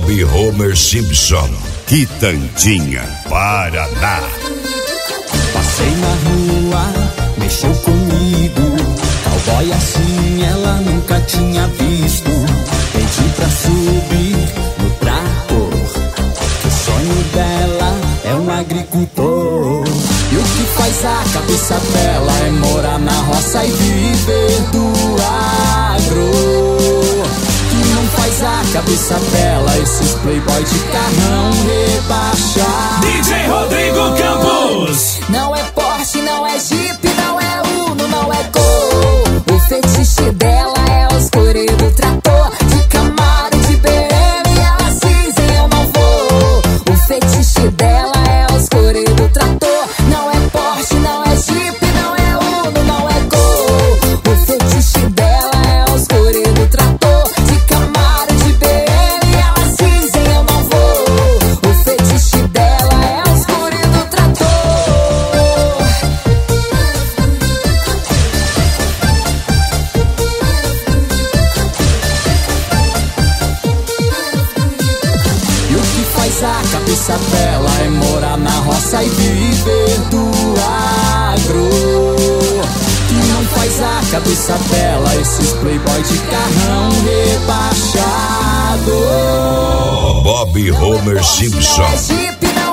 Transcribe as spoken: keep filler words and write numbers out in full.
Bob Homer Simpson, Quitandinha, Paraná. Passei na rua, mexeu comigo. Cowboy assim ela nunca tinha visto. Pedi pra subir no trator, que o sonho dela é um agricultor. E o que faz a cabeça dela é morar na roça e viver do agro. Que não faz a cabeça dela esses playboy de carrão rebaixado. D J Rodrigo Campos. Não é Porsche, não é Jeep, não é Uno, não é Gol. O fetiche dela é os cores do trator. De Camaro, de B M, elas dizem eu não vou. O fetiche dela é os cores do trator. Não é Porsche, não é Jeep, não é Uno, não é Gol. O fetiche dela é os cores do trator. De Camaro, de B M, elas dizem eu não vou. O fetiche dela é os cores do trator. E o que faz a cabeça dela é morar na roça e viver do agro. Que não faz a cabeça dela esses playboy de carrão rebaixado. Bob Homer Simpson, Não é Jeep, não